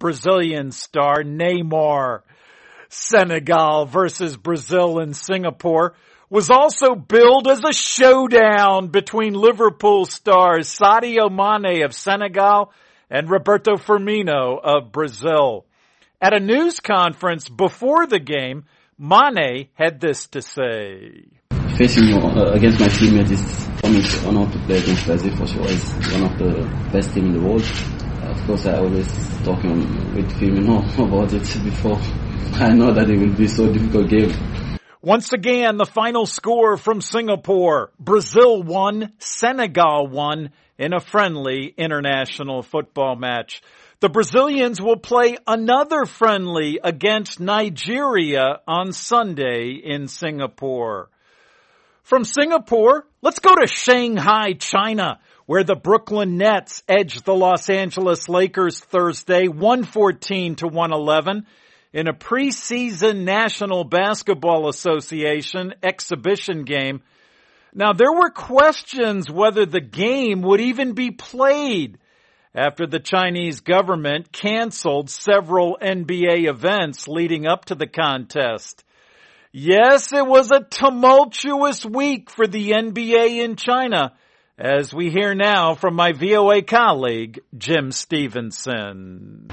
Brazilian star Neymar. Senegal versus Brazil in Singapore was also billed as a showdown between Liverpool stars Sadio Mane of Senegal and Roberto Firmino of Brazil. At a news conference before the game, Mane had this to say. Facing against my teammates is for me an honor to play against Brazil. For sure, it's one of the best teams in the world. Of course, I always talking with Firmino about it before. I know that it will be so difficult game. Once again, the final score from Singapore. Brazil won, Senegal won in a friendly international football match. The Brazilians will play another friendly against Nigeria on Sunday in Singapore. From Singapore, let's go to Shanghai, China, where the Brooklyn Nets edged the Los Angeles Lakers Thursday 114-111 in a preseason National Basketball Association exhibition game. Now, there were questions whether the game would even be played after the Chinese government canceled several NBA events leading up to the contest. Yes, it was a tumultuous week for the NBA in China, as we hear now from my VOA colleague, Jim Stevenson.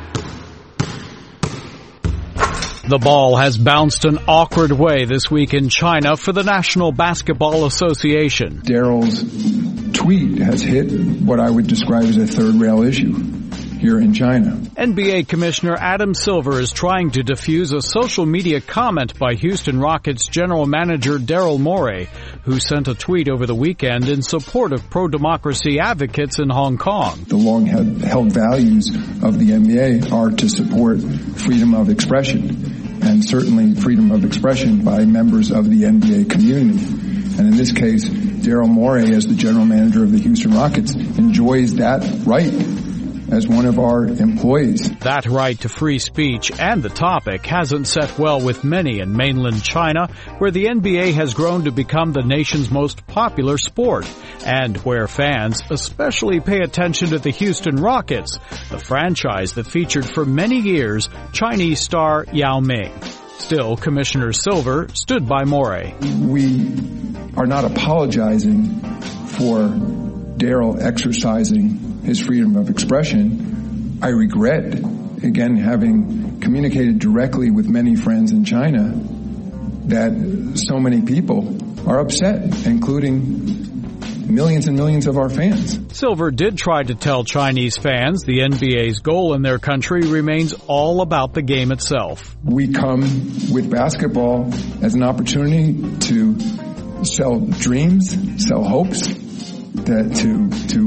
The ball has bounced an awkward way this week in China for the National Basketball Association. Daryl's tweet has hit what I would describe as a third rail issue here in China. NBA Commissioner Adam Silver is trying to defuse a social media comment by Houston Rockets general manager Daryl Morey, who sent a tweet over the weekend in support of pro-democracy advocates in Hong Kong. The long-held values of the NBA are to support freedom of expression, and certainly freedom of expression by members of the NBA community. And in this case, Daryl Morey, as the general manager of the Houston Rockets, enjoys that right as one of our employees. That right to free speech and the topic hasn't set well with many in mainland China, where the NBA has grown to become the nation's most popular sport, and where fans especially pay attention to the Houston Rockets, the franchise that featured for many years Chinese star Yao Ming. Still, Commissioner Silver stood by Morey. We are not apologizing for Daryl exercising his freedom of expression. I regret, again, having communicated directly with many friends in China, that so many people are upset, including millions and millions of our fans. Silver did try to tell Chinese fans the NBA's goal in their country remains all about the game itself. We come with basketball as an opportunity to sell dreams, sell hopes, that to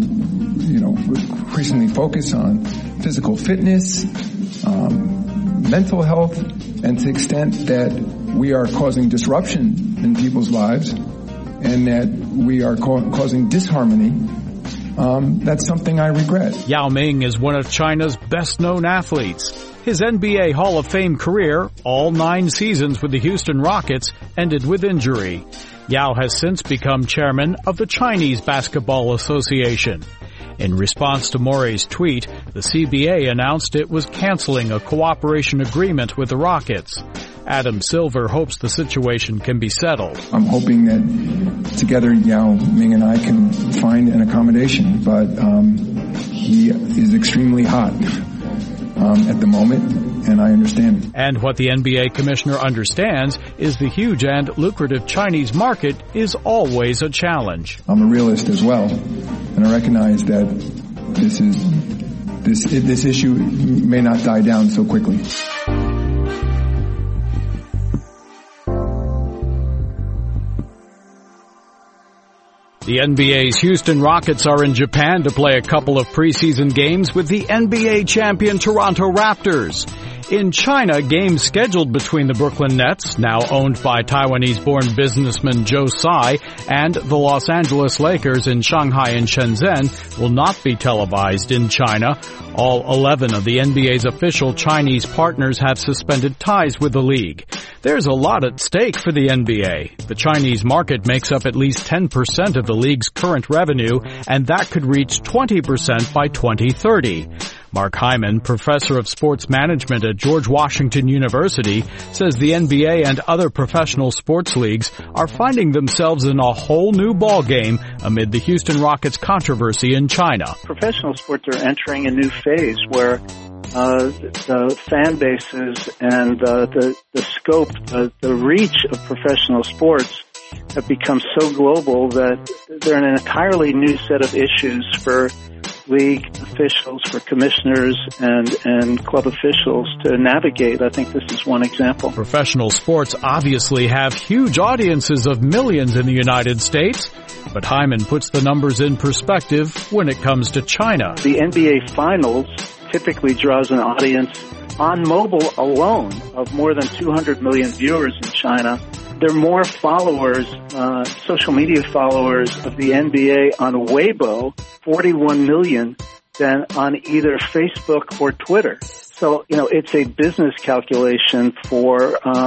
increasingly focus on physical fitness, mental health, and to the extent that we are causing disruption in people's lives and that we are causing disharmony, that's something I regret. Yao Ming is one of China's best-known athletes. His NBA Hall of Fame career, all 9 seasons with the Houston Rockets, ended with injury. Yao has since become chairman of the Chinese Basketball Association. In response to Morey's tweet, the CBA announced it was canceling a cooperation agreement with the Rockets. Adam Silver hopes the situation can be settled. I'm hoping that together Yao Ming and I can find an accommodation, but he is extremely hot at the moment, and I understand. And what the NBA commissioner understands is the huge and lucrative Chinese market is always a challenge. I'm a realist as well, and I recognize that this issue may not die down so quickly. The NBA's Houston Rockets are in Japan to play a couple of preseason games with the NBA champion Toronto Raptors. In China, games scheduled between the Brooklyn Nets, now owned by Taiwanese-born businessman Joe Tsai, and the Los Angeles Lakers in Shanghai and Shenzhen will not be televised in China. All 11 of the NBA's official Chinese partners have suspended ties with the league. There's a lot at stake for the NBA. The Chinese market makes up at least 10% of the league's current revenue, and that could reach 20% by 2030. Mark Hyman, professor of sports management at George Washington University, says the NBA and other professional sports leagues are finding themselves in a whole new ballgame amid the Houston Rockets controversy in China. Professional sports are entering a new phase where the fan bases and the scope, the reach of professional sports have become so global that they're an entirely new set of issues for league officials, for commissioners and club officials to navigate. I think this is one example. Professional sports obviously have huge audiences of millions in the United States, but Hyman puts the numbers in perspective when it comes to China. The NBA Finals typically draws an audience on mobile alone of more than 200 million viewers in China. There are more followers, social media followers of the NBA on Weibo, 41 million, than on either Facebook or Twitter. So, it's a business calculation for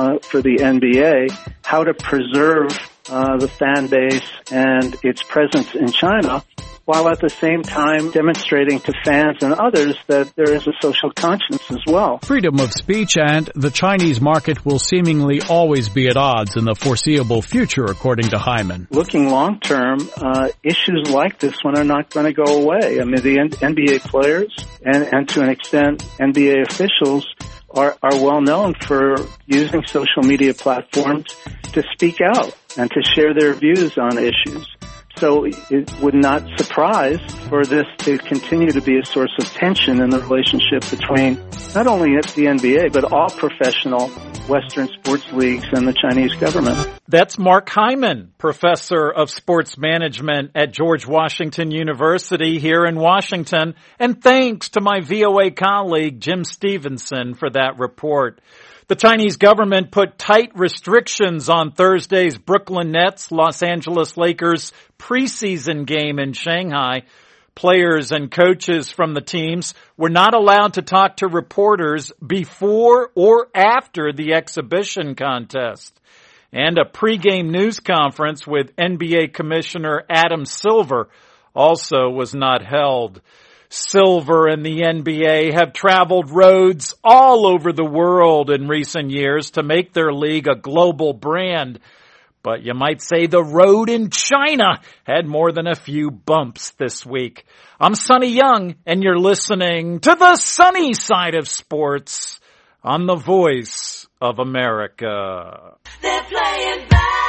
the NBA, how to preserve the fan base and its presence in China, while at the same time demonstrating to fans and others that there is a social conscience as well. Freedom of speech and the Chinese market will seemingly always be at odds in the foreseeable future, according to Hyman. Looking long term, issues like this one are not going to go away. I mean, the NBA players and to an extent NBA officials are well known for using social media platforms to speak out and to share their views on issues. So it would not surprise for this to continue to be a source of tension in the relationship between not only the NBA, but all professional Western sports leagues and the Chinese government. That's Mark Hyman, professor of sports management at George Washington University here in Washington. And thanks to my VOA colleague, Jim Stevenson, for that report. The Chinese government put tight restrictions on Thursday's Brooklyn Nets Los Angeles Lakers preseason game in Shanghai. Players and coaches from the teams were not allowed to talk to reporters before or after the exhibition contest. And a pregame news conference with NBA Commissioner Adam Silver also was not held. Silver and the NBA have traveled roads all over the world in recent years to make their league a global brand. But you might say the road in China had more than a few bumps this week. I'm Sonny Young, and you're listening to the sunny side of sports on the Voice of America. They're playing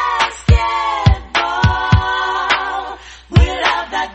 basketball. We love that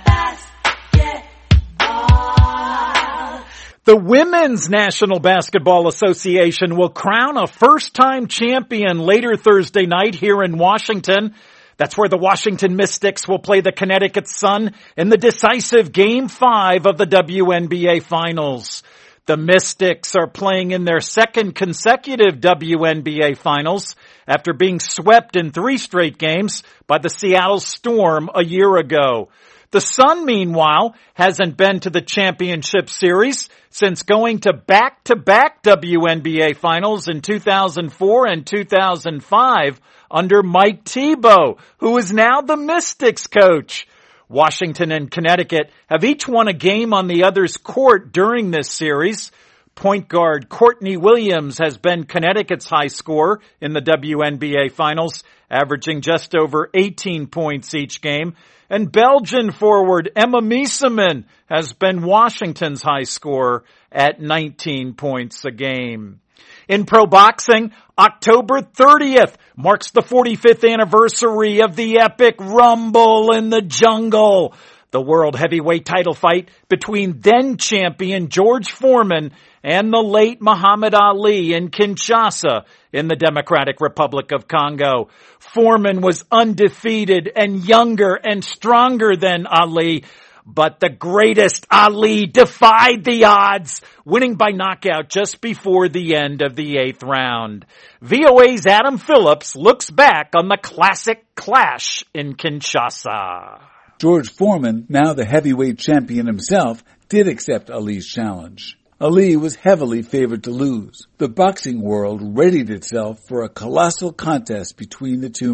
basketball. The Women's National Basketball Association will crown a first-time champion later Thursday night here in Washington. That's where the Washington Mystics will play the Connecticut Sun in the decisive Game 5 of the WNBA Finals. The Mystics are playing in their second consecutive WNBA Finals after being swept in 3 straight games by the Seattle Storm a year ago. The Sun, meanwhile, hasn't been to the championship series since going to back-to-back WNBA Finals in 2004 and 2005 under Mike Thibault, who is now the Mystics coach. Washington and Connecticut have each won a game on the other's court during this series. Point guard Courtney Williams has been Connecticut's high scorer in the WNBA Finals, averaging just over 18 points each game. And Belgian forward Emma Miesemann has been Washington's high scorer at 19 points a game. In pro boxing, October 30th marks the 45th anniversary of the epic Rumble in the Jungle, the world heavyweight title fight between then champion George Foreman and the late Muhammad Ali in Kinshasa in the Democratic Republic of Congo. Foreman was undefeated and younger and stronger than Ali, but the greatest Ali defied the odds, winning by knockout just before the end of the 8th round. VOA's Adam Phillips looks back on the classic clash in Kinshasa. George Foreman, now the heavyweight champion himself, did accept Ali's challenge. Ali was heavily favored to lose. The boxing world readied itself for a colossal contest between the two men.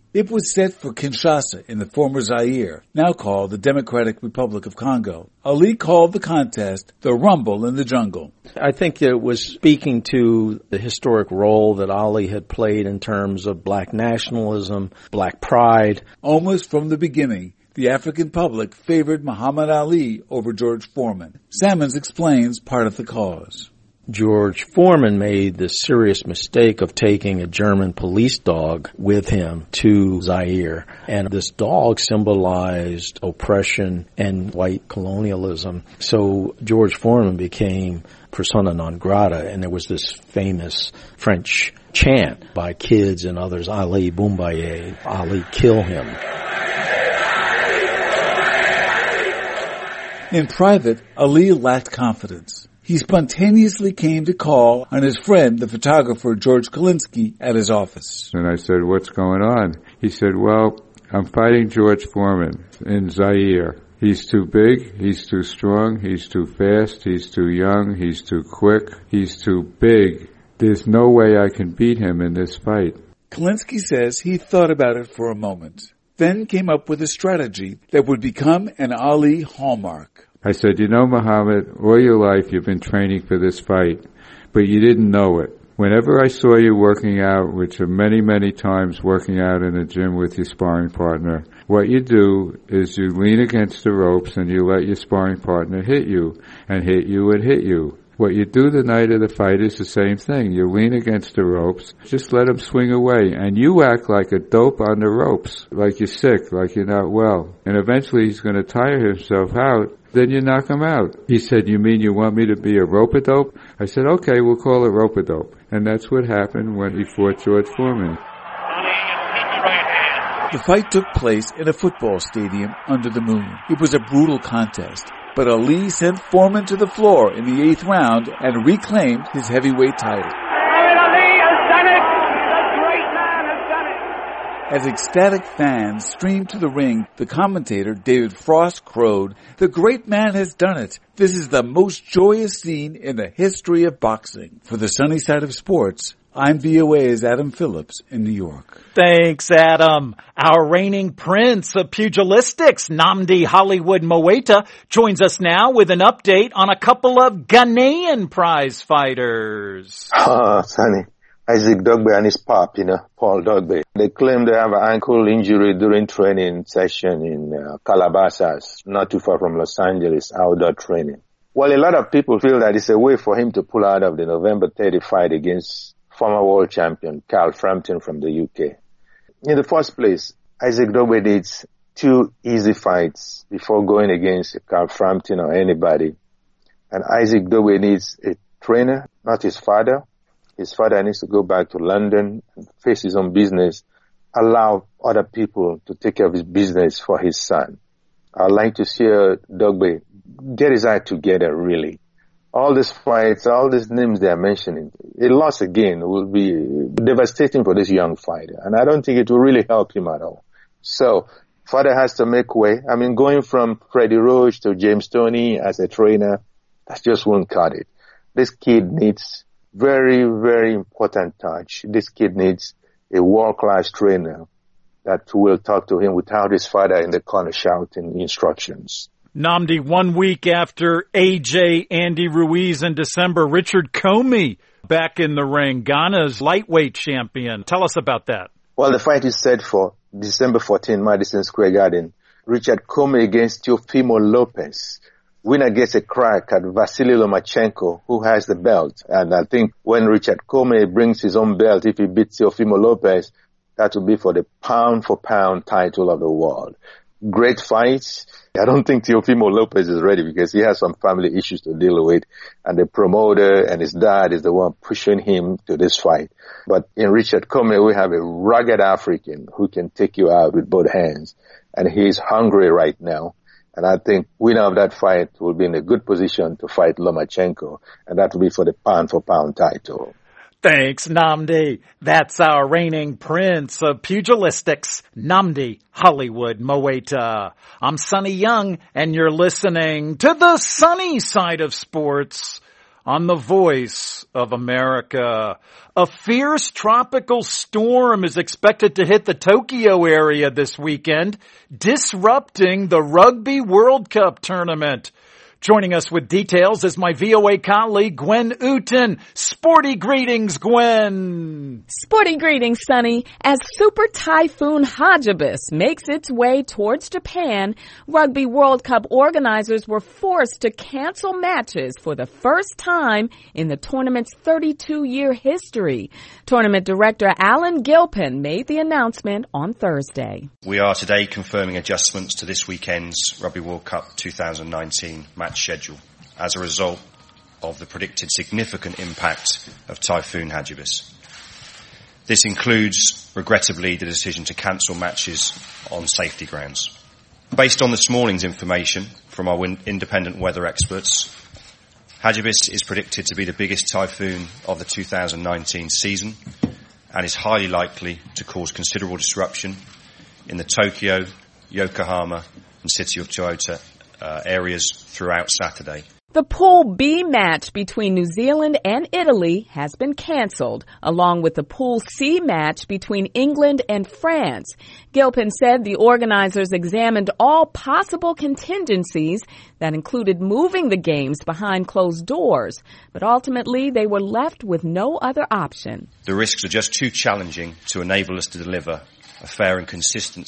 It was set for Kinshasa in the former Zaire, now called the Democratic Republic of Congo. Ali called the contest the Rumble in the Jungle. I think it was speaking to the historic role that Ali had played in terms of black nationalism, black pride. Almost from the beginning, the African public favored Muhammad Ali over George Foreman. Sammons explains part of the cause. George Foreman made the serious mistake of taking a German police dog with him to Zaire. And this dog symbolized oppression and white colonialism. So George Foreman became persona non grata, and there was this famous French chant by kids and others, Ali Boumbaye, Ali kill him. In private, Ali lacked confidence. He spontaneously came to call on his friend, the photographer George Kalinsky, at his office. And I said, what's going on? He said, well, I'm fighting George Foreman in Zaire. He's too big, he's too strong, he's too fast, he's too young, he's too quick, he's too big. There's no way I can beat him in this fight. Kalinsky says he thought about it for a moment, then came up with a strategy that would become an Ali hallmark. I said, you know, Muhammad, all your life you've been training for this fight, but you didn't know it. Whenever I saw you working out, which are many, many times working out in the gym with your sparring partner, what you do is you lean against the ropes and you let your sparring partner hit you and hit you and hit you. What you do the night of the fight is the same thing. You lean against the ropes, just let him swing away, and you act like a dope on the ropes, like you're sick, like you're not well. And eventually he's going to tire himself out. Then you knock him out. He said, you mean you want me to be a rope-a-dope? I said, okay, we'll call it rope-a-dope. And that's what happened when he fought George Foreman. The fight took place in a football stadium under the moon. It was a brutal contest, but Ali sent Foreman to the floor in the 8th round and reclaimed his heavyweight title. As ecstatic fans streamed to the ring, the commentator, David Frost, crowed, "The great man has done it. This is the most joyous scene in the history of boxing." For the sunny side of sports, I'm VOA's Adam Phillips in New York. Thanks, Adam. Our reigning prince of pugilistics, Nnamdi Hollywood Mowaita, joins us now with an update on a couple of Ghanaian prize fighters. Sonny. Isaac Dogbe and his pop, Paul Dogbe. They claim they have an ankle injury during training session in Calabasas, not too far from Los Angeles, outdoor training. Well, a lot of people feel that it's a way for him to pull out of the November 30 fight against former world champion Carl Frampton from the UK. In the first place, Isaac Dogbe needs 2 easy fights before going against Carl Frampton or anybody. And Isaac Dogbe needs a trainer, not his father. His father needs to go back to London and face his own business, allow other people to take care of his business for his son. I'd like to see Dogbe get his act together, really. All these fights, all these names they are mentioning, a loss again will be devastating for this young fighter. And I don't think it will really help him at all. So, father has to make way. I mean, going from Freddie Roach to James Toney as a trainer, that just won't cut it. This kid needs very, very important touch. This kid needs a world-class trainer that will talk to him without his father in the corner shouting instructions. Nnamdi, 1 week after AJ Andy Ruiz in December, Richard Comey back in the ring, Ghana's lightweight champion. Tell us about that. Well, the fight is set for December 14, Madison Square Garden. Richard Comey against Teofimo Lopez. Winner gets a crack at Vasily Lomachenko, who has the belt. And I think when Richard Comey brings his own belt, if he beats Teofimo Lopez, that will be for the pound-for-pound title of the world. Great fights. I don't think Teofimo Lopez is ready because he has some family issues to deal with. And the promoter and his dad is the one pushing him to this fight. But in Richard Comey, we have a rugged African who can take you out with both hands. And he's hungry right now. And I think winner of that fight will be in a good position to fight Lomachenko, and that will be for the pound-for-pound title. Thanks, Nnamdi. That's our reigning prince of pugilistics, Nnamdi Hollywood Mowaita. I'm Sonny Young, and you're listening to the sunny side of sports on the Voice of America. A fierce tropical storm is expected to hit the Tokyo area this weekend, disrupting the Rugby World Cup tournament. Joining us with details is my VOA colleague, Gwen Uten. Sporty greetings, Gwen. Sporty greetings, Sonny. As Super Typhoon Hagibis makes its way towards Japan, Rugby World Cup organizers were forced to cancel matches for the first time in the tournament's 32-year history. Tournament director Alan Gilpin made the announcement on Thursday. We are today confirming adjustments to this weekend's Rugby World Cup 2019 match schedule as a result of the predicted significant impact of Typhoon Hagibis. This includes, regrettably, the decision to cancel matches on safety grounds. Based on this morning's information from our independent weather experts, Hagibis is predicted to be the biggest typhoon of the 2019 season and is highly likely to cause considerable disruption in the Tokyo, Yokohama and city of Toyota areas throughout Saturday. The Pool B match between New Zealand and Italy has been cancelled, along with the Pool C match between England and France. Gilpin said the organizers examined all possible contingencies that included moving the games behind closed doors, but ultimately they were left with no other option. The risks are just too challenging to enable us to deliver a fair and consistent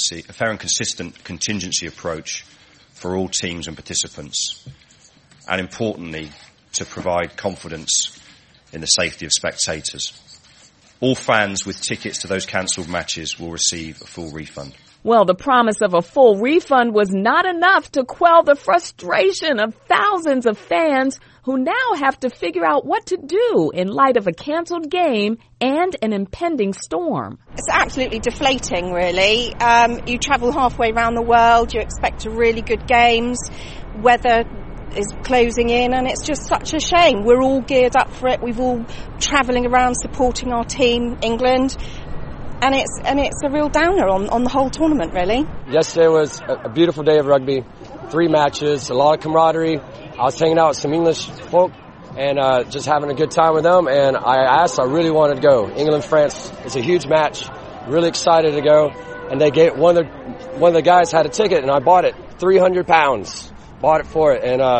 contingency approach for all teams and participants, and importantly, to provide confidence in the safety of spectators. All fans with tickets to those cancelled matches will receive a full refund. Well, the promise of a full refund was not enough to quell the frustration of thousands of fans who now have to figure out what to do in light of a cancelled game and an impending storm. It's absolutely deflating, really. You travel halfway around the world, you expect really good games, weather is closing in, and it's just such a shame. We're all geared up for it. We've all travelling around supporting our team, England, and it's a real downer on the whole tournament, really. Yesterday was a beautiful day of rugby. 3 matches, a lot of camaraderie. I was hanging out with some English folk and just having a good time with them, and I really wanted to go. England-France is a huge match. Really excited to go, and they gave one of the guys had a ticket, and I bought it. £300. Bought it for it, and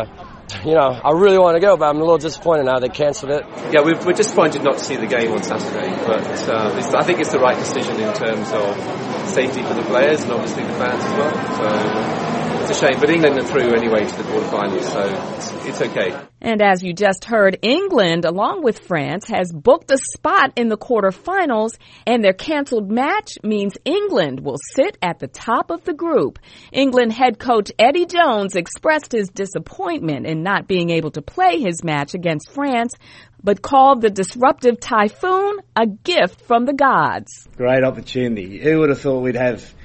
I really want to go, but I'm a little disappointed now they cancelled it. Yeah, we're disappointed not to see the game on Saturday, but I think it's the right decision in terms of safety for the players and obviously the fans as well. So it's a shame, but England are through anyway to the quarterfinals, so it's okay. And as you just heard, England, along with France, has booked a spot in the quarterfinals, and their cancelled match means England will sit at the top of the group. England head coach Eddie Jones expressed his disappointment in not being able to play his match against France, but called the disruptive typhoon a gift from the gods. Great opportunity. Who would have thought we'd have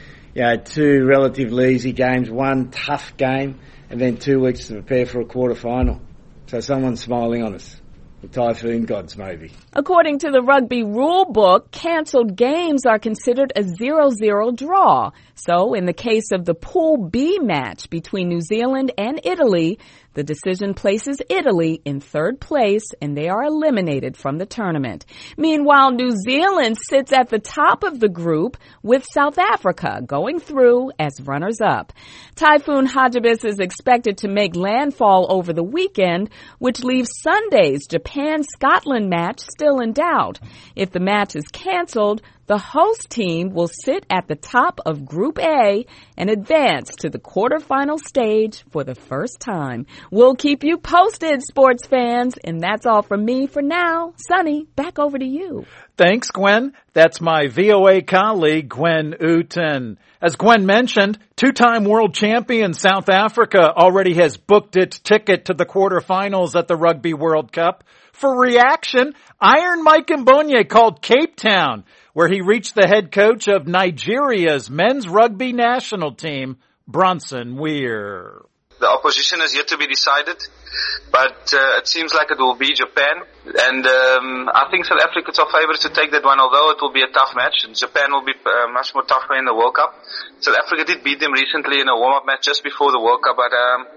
2 relatively easy games, 1 tough game, and then 2 weeks to prepare for a quarter-final. So someone's smiling on us. The typhoon gods, maybe. According to the rugby rule book, cancelled games are considered a 0-0 draw. So in the case of the Pool B match between New Zealand and Italy, the decision places Italy in 3rd place, and they are eliminated from the tournament. Meanwhile, New Zealand sits at the top of the group with South Africa going through as runners-up. Typhoon Hagibis is expected to make landfall over the weekend, which leaves Sunday's Japan-Scotland match still in doubt. If the match is canceled, the host team will sit at the top of Group A and advance to the quarterfinal stage for the first time. We'll keep you posted, sports fans. And that's all from me for now. Sonny, back over to you. Thanks, Gwen. That's my VOA colleague, Gwen Uten. As Gwen mentioned, 2-time world champion South Africa already has booked its ticket to the quarterfinals at the Rugby World Cup. For reaction, Iron Mike Mbonye called Cape Town, where he reached the head coach of Nigeria's men's rugby national team, Bronson Weir. The opposition is yet to be decided, but it seems like it will be Japan. And I think South Africa's our favourites to take that one, although it will be a tough match. Japan will be much more tougher in the World Cup. South Africa did beat them recently in a warm-up match just before the World Cup, but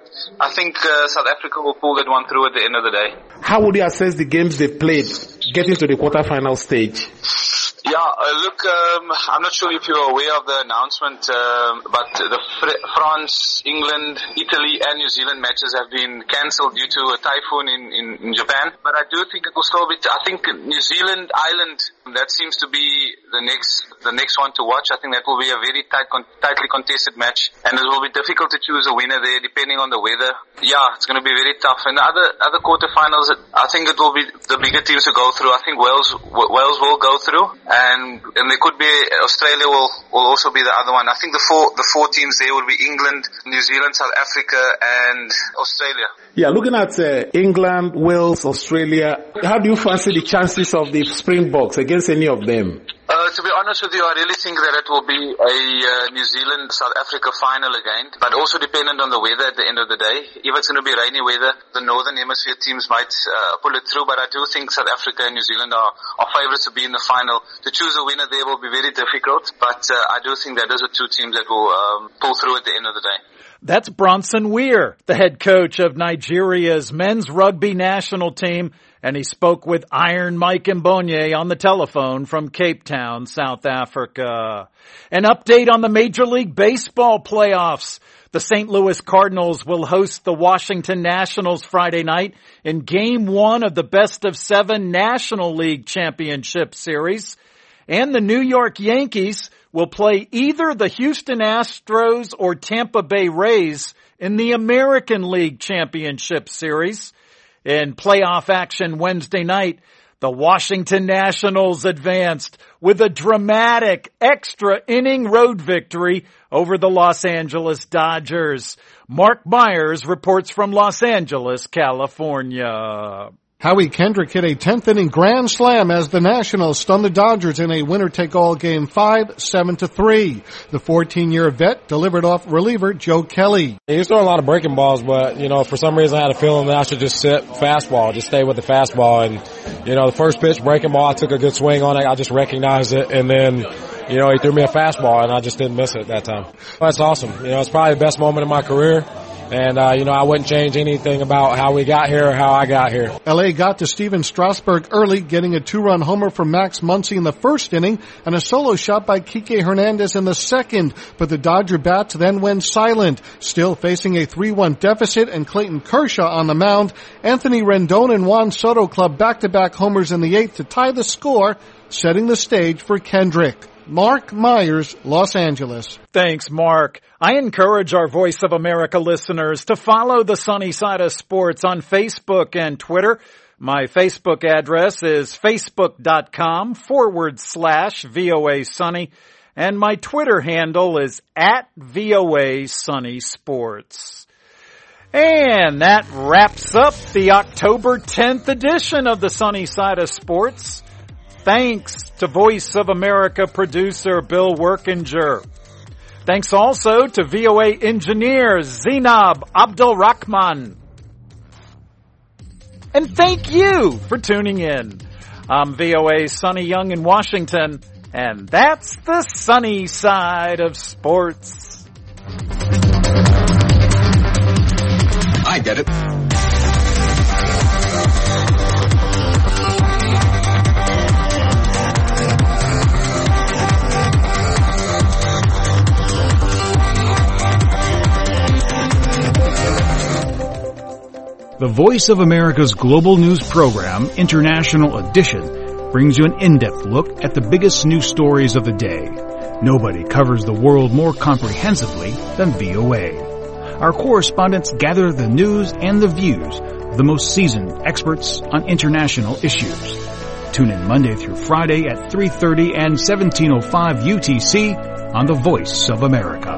I think South Africa will pull that one through at the end of the day. How would you assess the games they played getting to the quarter-final stage? Yeah, look, I'm not sure if you're aware of the announcement, but the France, England, Italy and New Zealand matches have been cancelled due to a typhoon in Japan. But I do think it will still be, I think New Zealand, Ireland, that seems to be the next one to watch. I think that will be a very tightly contested match, and it will be difficult to choose a winner there depending on the weather. Yeah, it's going to be very tough. And the other quarterfinals, I think it will be the bigger teams to go through. I think Wales will go through. And there could be Australia will also be the other one. I think the four teams there would be England, New Zealand, South Africa, and Australia. Yeah, looking at England, Wales, Australia, how do you fancy the chances of the Springboks against any of them? To be honest with you, I really think that it will be a New Zealand-South Africa final again, but also dependent on the weather at the end of the day. If it's going to be rainy weather, the Northern Hemisphere teams might pull it through, but I do think South Africa and New Zealand are favourites to be in the final. To choose a winner there will be very difficult, but I do think that those are two teams that will pull through at the end of the day. That's Bronson Weir, the head coach of Nigeria's men's rugby national team, and he spoke with Iron Mike Mbonye on the telephone from Cape Town, South Africa. An update on the Major League Baseball playoffs. The St. Louis Cardinals will host the Washington Nationals Friday night in Game 1 of the best-of-7 National League Championship Series. And the New York Yankees will play either the Houston Astros or Tampa Bay Rays in the American League Championship Series. In playoff action Wednesday night, the Washington Nationals advanced with a dramatic extra inning road victory over the Los Angeles Dodgers. Mark Myers reports from Los Angeles, California. Howie Kendrick hit a 10th inning grand slam as the Nationals stunned the Dodgers in a winner-take-all game 7-3. The 14-year vet delivered off reliever Joe Kelly. He was throwing a lot of breaking balls, but, for some reason I had a feeling that I should just sit fastball, just stay with the fastball. And, the first pitch, breaking ball, I took a good swing on it. I just recognized it, and then, he threw me a fastball, and I just didn't miss it that time. That's awesome. It's probably the best moment of my career. And, I wouldn't change anything about how we got here or how I got here. L.A. got to Steven Strasburg early, getting a 2-run homer from Max Muncy in the first inning and a solo shot by Kike Hernandez in the second. But the Dodger bats then went silent. Still facing a 3-1 deficit and Clayton Kershaw on the mound, Anthony Rendon and Juan Soto clubbed back-to-back homers in the 8th to tie the score, setting the stage for Kendrick. Mark Myers, Los Angeles. Thanks, Mark. I encourage our Voice of America listeners to follow the Sunny Side of Sports on Facebook and Twitter. My Facebook address is facebook.com/VOA Sunny, and my Twitter handle is @VOA Sunny Sports. And that wraps up the October 10th edition of the Sunny Side of Sports. Thanks to Voice of America producer Bill Workinger. Thanks also to VOA engineer Zinab Abdulrahman. And thank you for tuning in. I'm VOA's Sonny Young in Washington, and that's the Sunny Side of Sports. I get it. The Voice of America's global news program, International Edition, brings you an in-depth look at the biggest news stories of the day. Nobody covers the world more comprehensively than VOA. Our correspondents gather the news and the views of the most seasoned experts on international issues. Tune in Monday through Friday at 3:30 and 17:05 UTC on the Voice of America.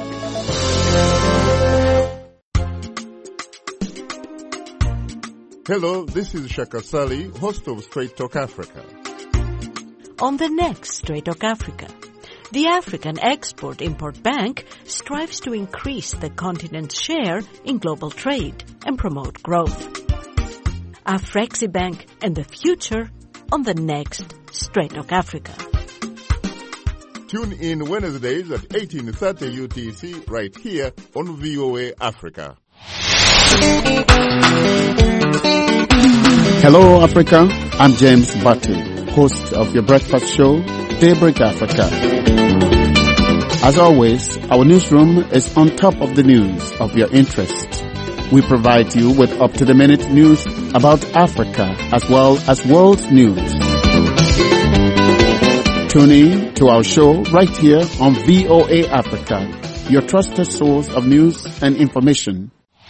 Hello, this is Shaka Sali, host of Straight Talk Africa. On the next Straight Talk Africa, The African Export-Import Bank strives to increase the continent's share in global trade and promote growth. Afreximbank and the future on the next Straight Talk Africa. Tune in Wednesdays at 18:30 UTC right here on VOA Africa. Hello, Africa. I'm James Butty, host of your breakfast show, Daybreak Africa. As always, our newsroom is on top of the news of your interest. We provide you with up-to-the-minute news about Africa as well as world news. Tune in to our show right here on VOA Africa, your trusted source of news and information.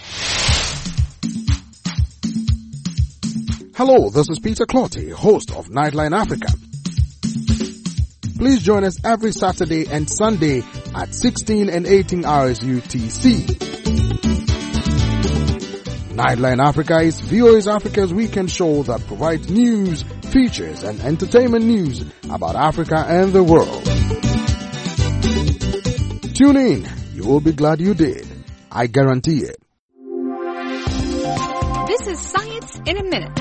Hello, this is Peter Clotty, host of Nightline Africa. Please join us every Saturday and Sunday at 16 and 18 hours UTC. Nightline Africa is VOA's Africa's weekend show that provides news, features, and entertainment news about Africa and the world. Tune in. You will be glad you did. I guarantee it. This is Science in a Minute.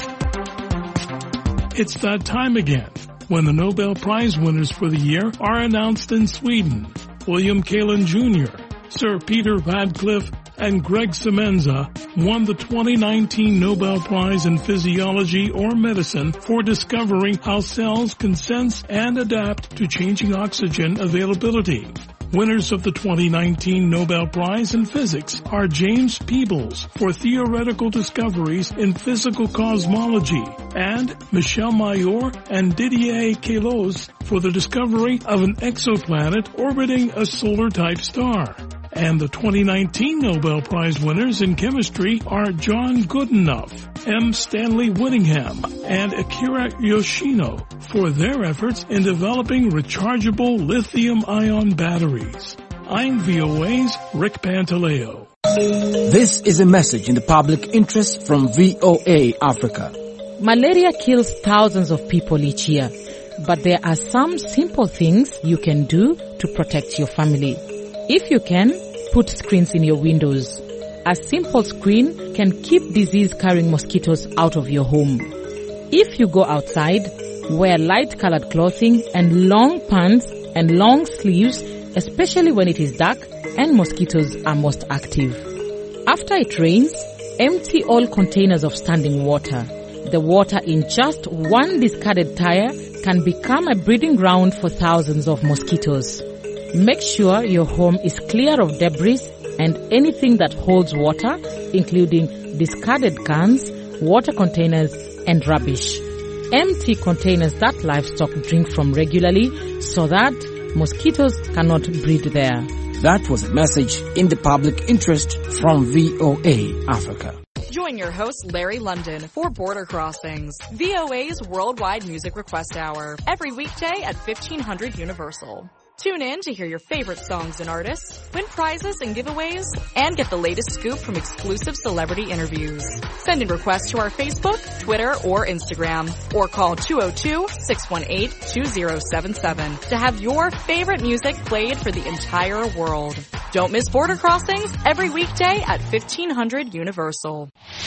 It's that time again when the Nobel Prize winners for the year are announced in Sweden. William Kaelin Jr., Sir Peter Radcliffe, and Greg Semenza won the 2019 Nobel Prize in Physiology or Medicine for discovering how cells can sense and adapt to changing oxygen availability. Winners of the 2019 Nobel Prize in Physics are James Peebles for theoretical discoveries in physical cosmology and Michel Mayor and Didier Queloz for the discovery of an exoplanet orbiting a solar-type star. And the 2019 Nobel Prize winners in chemistry are John Goodenough, M. Stanley Whittingham, and Akira Yoshino for their efforts in developing rechargeable lithium-ion batteries. I'm VOA's Rick Pantaleo. This is a message in the public interest from VOA Africa. Malaria kills thousands of people each year, but there are some simple things you can do to protect your family. If you can, put screens in your windows. A simple screen can keep disease-carrying mosquitoes out of your home. If you go outside, wear light-colored clothing and long pants and long sleeves, especially when it is dark and mosquitoes are most active. After it rains, empty all containers of standing water. The water in just one discarded tire can become a breeding ground for thousands of mosquitoes. Make sure your home is clear of debris and anything that holds water, including discarded cans, water containers, and rubbish. Empty containers that livestock drink from regularly so that mosquitoes cannot breed there. That was a message in the public interest from VOA Africa. Join your host, Larry London, for Border Crossings, VOA's worldwide music request hour, every weekday at 1500 Universal. Tune in to hear your favorite songs and artists, win prizes and giveaways, and get the latest scoop from exclusive celebrity interviews. Send in requests to our Facebook, Twitter, or Instagram, or call 202-618-2077 to have your favorite music played for the entire world. Don't miss Border Crossings every weekday at 1500 Universal.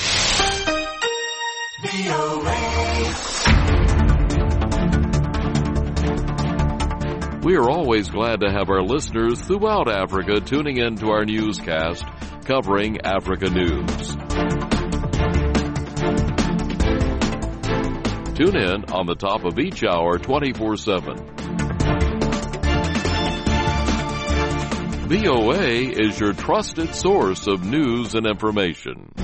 We are always glad to have our listeners throughout Africa tuning in to our newscast covering Africa news. Tune in on the top of each hour 24/7. VOA is your trusted source of news and information.